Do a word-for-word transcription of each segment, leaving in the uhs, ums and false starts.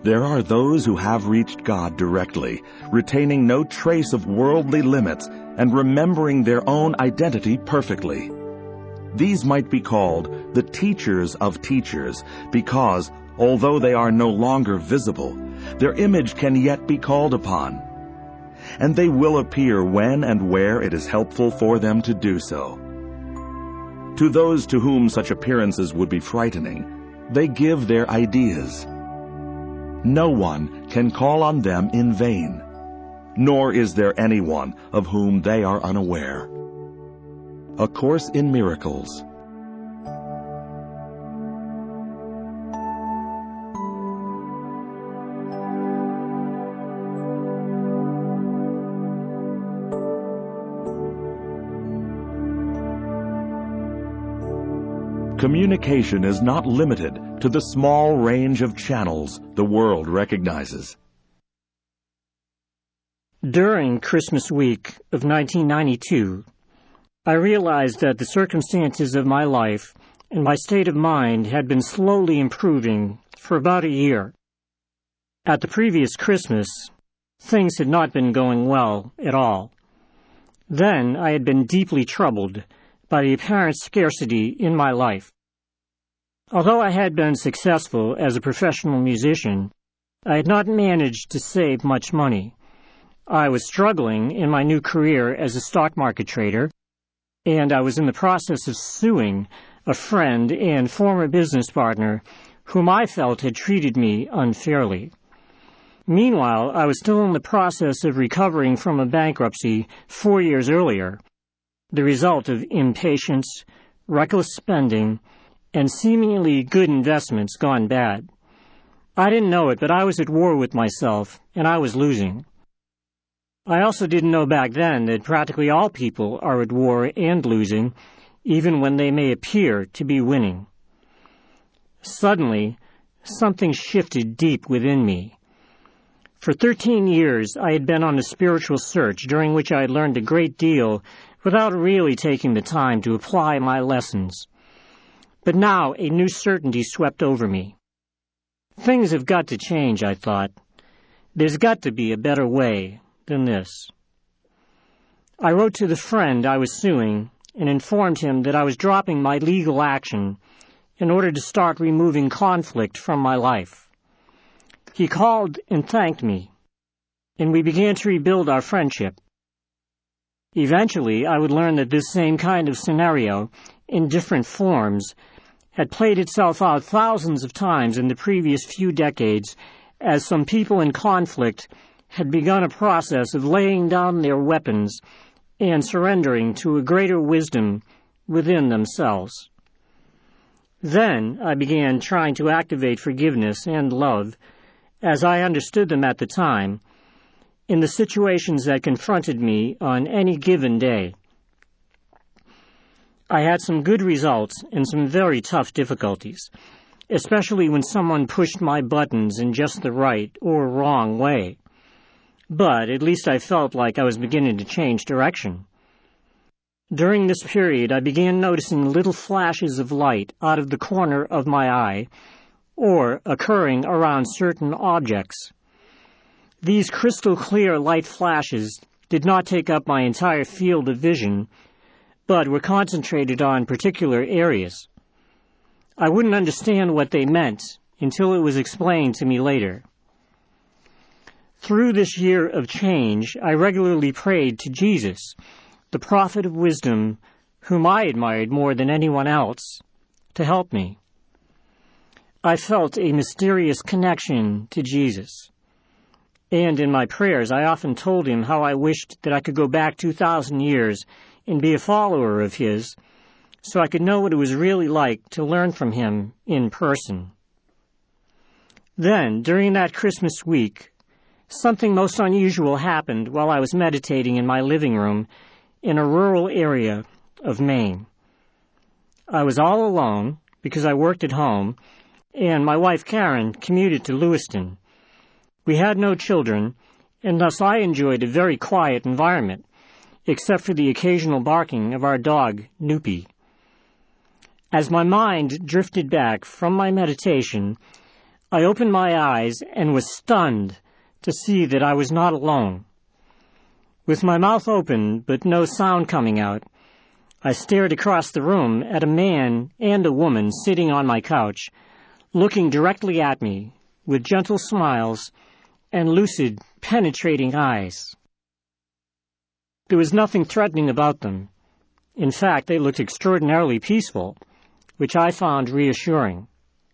There are those who have reached God directly, retaining no trace of worldly limits and remembering their own identity perfectly. These might be called the teachers of teachers because, although they are no longer visible, their image can yet be called upon. And they will appear when and where it is helpful for them to do so. To those to whom such appearances would be frightening, they give their ideas. No one can call on them in vain, nor is there anyone of whom they are unaware. A Course in Miracles. Communication is not limited to the small range of channels the world recognizes. During Christmas week of nineteen ninety-two, I realized that the circumstances of my life and my state of mind had been slowly improving for about a year. At the previous Christmas, things had not been going well at all. Then I had been deeply troubled by the apparent scarcity in my life. Although I had been successful as a professional musician, I had not managed to save much money. I was struggling in my new career as a stock market trader, and I was in the process of suing a friend and former business partner whom I felt had treated me unfairly. Meanwhile, I was still in the process of recovering from a bankruptcy four years earlier, the result of impatience, reckless spending, and seemingly good investments gone bad. I didn't know it, but I was at war with myself, and I was losing. I also didn't know back then that practically all people are at war and losing, even when they may appear to be winning. Suddenly, something shifted deep within me. For thirteen years, I had been on a spiritual search during which I had learned a great deal without really taking the time to apply my lessons. But now a new certainty swept over me. Things have got to change, I thought. There's got to be a better way than this. I wrote to the friend I was suing and informed him that I was dropping my legal action in order to start removing conflict from my life. He called and thanked me, and we began to rebuild our friendship. Eventually, I would learn that this same kind of scenario, in different forms, had played itself out thousands of times in the previous few decades as some people in conflict had begun a process of laying down their weapons and surrendering to a greater wisdom within themselves. Then I began trying to activate forgiveness and love, as I understood them at the time, in the situations that confronted me on any given day. I had some good results and some very tough difficulties, especially when someone pushed my buttons in just the right or wrong way. But at least I felt like I was beginning to change direction. During this period, I began noticing little flashes of light out of the corner of my eye, or occurring around certain objects. These crystal-clear light flashes did not take up my entire field of vision, but were concentrated on particular areas. I wouldn't understand what they meant until it was explained to me later. Through this year of change, I regularly prayed to Jesus, the prophet of wisdom, whom I admired more than anyone else, to help me. I felt a mysterious connection to Jesus. And in my prayers, I often told him how I wished that I could go back two thousand years and be a follower of his, so I could know what it was really like to learn from him in person. Then, during that Christmas week, something most unusual happened while I was meditating in my living room in a rural area of Maine. I was all alone because I worked at home, and my wife Karen commuted to Lewiston. We had no children, and thus I enjoyed a very quiet environment, except for the occasional barking of our dog, Noopy. As my mind drifted back from my meditation, I opened my eyes and was stunned to see that I was not alone. With my mouth open but no sound coming out, I stared across the room at a man and a woman sitting on my couch, looking directly at me with gentle smiles and lucid, penetrating eyes. There was nothing threatening about them. In fact, they looked extraordinarily peaceful, which I found reassuring.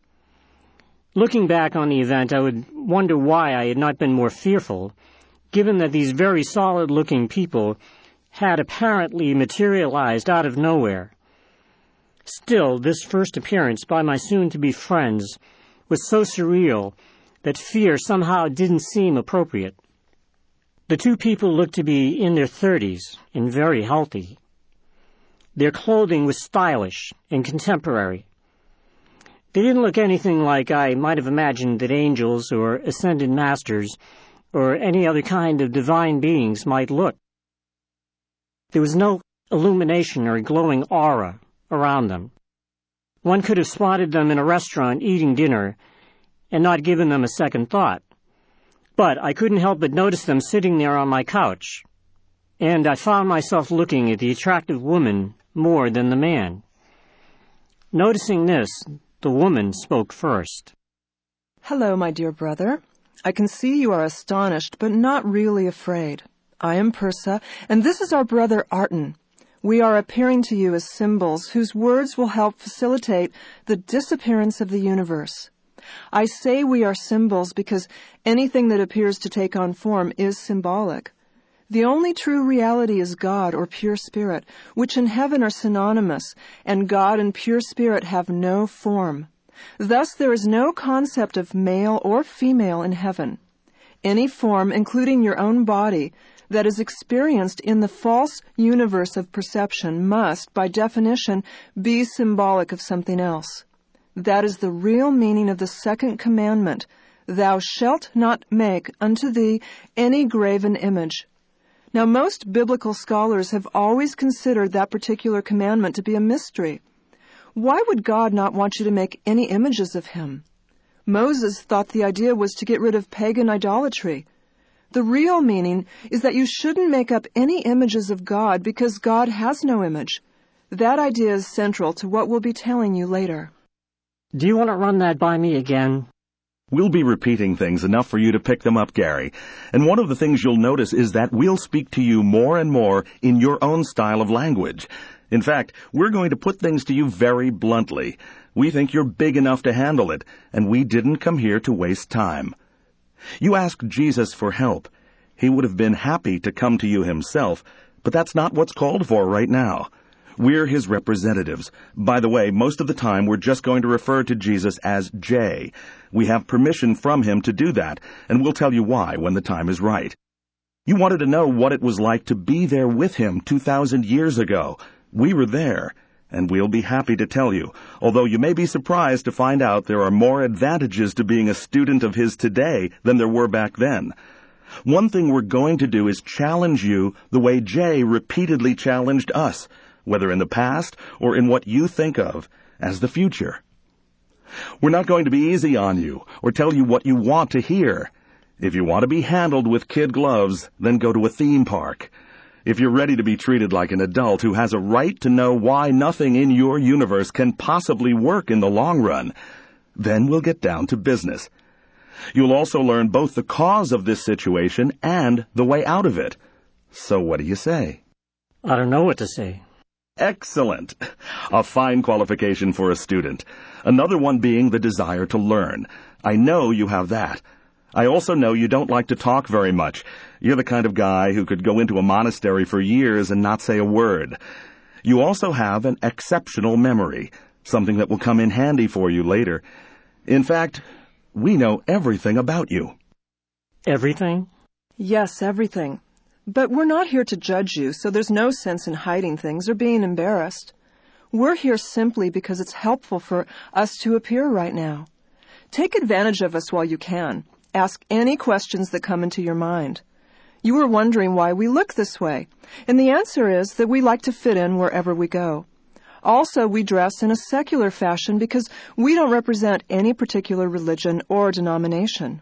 Looking back on the event, I would wonder why I had not been more fearful, given that these very solid-looking people had apparently materialized out of nowhere. Still, this first appearance by my soon-to-be friends was so surreal that fear somehow didn't seem appropriate. The two people looked to be in their thirties and very healthy. Their clothing was stylish and contemporary. They didn't look anything like I might have imagined that angels or ascended masters or any other kind of divine beings might look. There was no illumination or glowing aura around them. One could have spotted them in a restaurant eating dinner and not given them a second thought. But I couldn't help but notice them sitting there on my couch, and I found myself looking at the attractive woman more than the man. Noticing this, the woman spoke first. "Hello, my dear brother. I can see you are astonished, but not really afraid. I am Persa, and this is our brother Arton. We are appearing to you as symbols whose words will help facilitate the disappearance of the universe. I say we are symbols because anything that appears to take on form is symbolic. The only true reality is God or pure spirit, which in heaven are synonymous, and God and pure spirit have no form. Thus there is no concept of male or female in heaven. Any form, including your own body, that is experienced in the false universe of perception must, by definition, be symbolic of something else. That is the real meaning of the second commandment, "Thou shalt not make unto thee any graven image." Now, most biblical scholars have always considered that particular commandment to be a mystery. Why would God not want you to make any images of him? Moses thought the idea was to get rid of pagan idolatry. The real meaning is that you shouldn't make up any images of God because God has no image. That idea is central to what we'll be telling you later. Do you want to run that by me again? We'll be repeating things enough for you to pick them up, Gary. And one of the things you'll notice is that we'll speak to you more and more in your own style of language. In fact, we're going to put things to you very bluntly. We think you're big enough to handle it, and we didn't come here to waste time. You asked Jesus for help. He would have been happy to come to you himself, but that's not what's called for right now. We're his representatives. By the way, most of the time we're just going to refer to Jesus as J. We have permission from him to do that, and we'll tell you why when the time is right. You wanted to know what it was like to be there with him two thousand years ago. We were there, and we'll be happy to tell you, although you may be surprised to find out there are more advantages to being a student of his today than there were back then. One thing we're going to do is challenge you the way Jay repeatedly challenged us, whether in the past or in what you think of as the future. We're not going to be easy on you or tell you what you want to hear. If you want to be handled with kid gloves, then go to a theme park. If you're ready to be treated like an adult who has a right to know why nothing in your universe can possibly work in the long run, then we'll get down to business. You'll also learn both the cause of this situation and the way out of it. So what do you say? I don't know what to say. Excellent. A fine qualification for a student. Another one being the desire to learn. I know you have that. I also know you don't like to talk very much. You're the kind of guy who could go into a monastery for years and not say a word. You also have an exceptional memory, something that will come in handy for you later. In fact, we know everything about you. Everything? Yes, everything. But we're not here to judge you, so there's no sense in hiding things or being embarrassed. We're here simply because it's helpful for us to appear right now. Take advantage of us while you can. Ask any questions that come into your mind. You were wondering why we look this way, and the answer is that we like to fit in wherever we go. Also, we dress in a secular fashion because we don't represent any particular religion or denomination.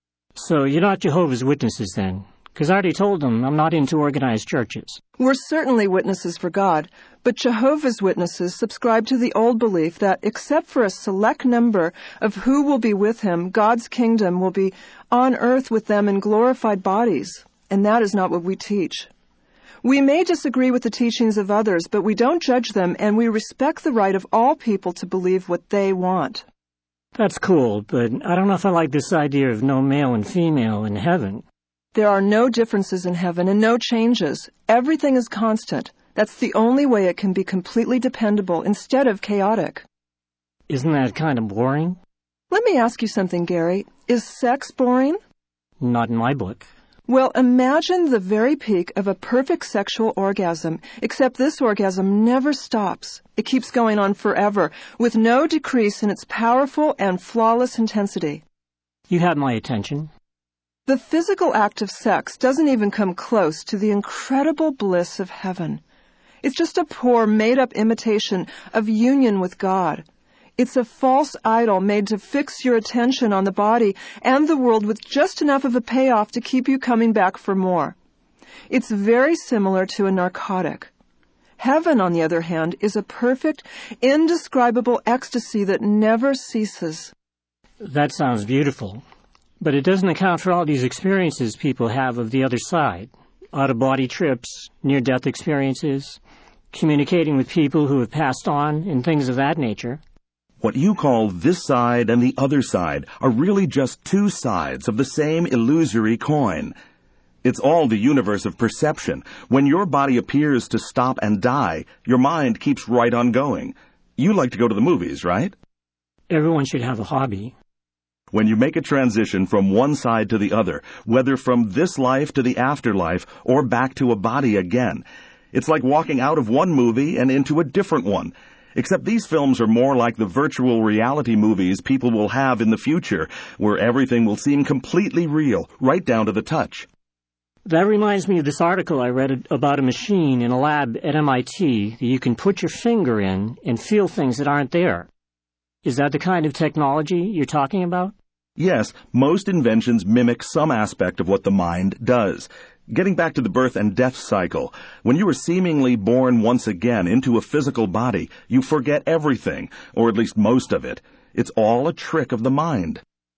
So you're not Jehovah's Witnesses then? Because I already told them I'm not into organized churches. We're certainly witnesses for God, but Jehovah's Witnesses subscribe to the old belief that except for a select number of who will be with him, God's kingdom will be on earth with them in glorified bodies, and that is not what we teach. We may disagree with the teachings of others, but we don't judge them, and we respect the right of all people to believe what they want. That's cool, but I don't know if I like this idea of no male and female in heaven. There are no differences in heaven and no changes. Everything is constant. That's the only way it can be completely dependable instead of chaotic. Isn't that kind of boring? Let me ask you something, Gary. Is sex boring? Not in my book. Well, imagine the very peak of a perfect sexual orgasm, except this orgasm never stops. It keeps going on forever, with no decrease in its powerful and flawless intensity. You have my attention. The physical act of sex doesn't even come close to the incredible bliss of heaven. It's just a poor, made-up imitation of union with God. It's a false idol made to fix your attention on the body and the world with just enough of a payoff to keep you coming back for more. It's very similar to a narcotic. Heaven, on the other hand, is a perfect, indescribable ecstasy that never ceases. That sounds beautiful. But it doesn't account for all these experiences people have of the other side. Out-of-body trips, near-death experiences, communicating with people who have passed on, and things of that nature. What you call this side and the other side are really just two sides of the same illusory coin. It's all the universe of perception. When your body appears to stop and die, your mind keeps right on going. You like to go to the movies, right? Everyone should have a hobby. When you make a transition from one side to the other, whether from this life to the afterlife or back to a body again, it's like walking out of one movie and into a different one. Except these films are more like the virtual reality movies people will have in the future, where everything will seem completely real, right down to the touch. That reminds me of this article I read about a machine in a lab at M I T that you can put your finger in and feel things that aren't there. Is that the kind of technology you're talking about? Yes, most inventions mimic some aspect of what the mind does. Getting back to the birth and death cycle, when you are seemingly born once again into a physical body, you forget everything, or at least most of it. It's all a trick of the mind.